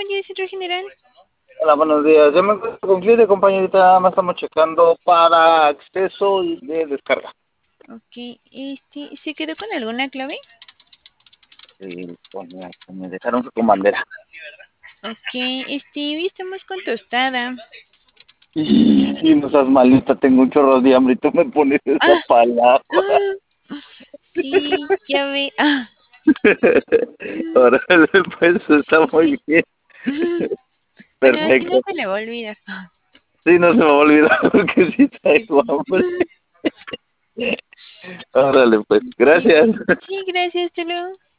buen día, centro general. Hola, buenos días. Ya me encuentro con cliente, compañerita. Nada más estamos checando para acceso y de descarga. Ok, ¿se quedó con alguna clave? Me dejaron con bandera. Ok, hoy estamos con tostada. Y no seas malita, tengo un chorro de hambre y tú me pones esa Ah, palabra. ah, sí, ya ve. Ahora pues está muy Sí. bien. Bueno, así no Perfecto. se le va a olvidar. Sí, no se me va a olvidar porque sí traigo hambre. Órale, pues. Sí, Gracias. sí, gracias, hasta luego.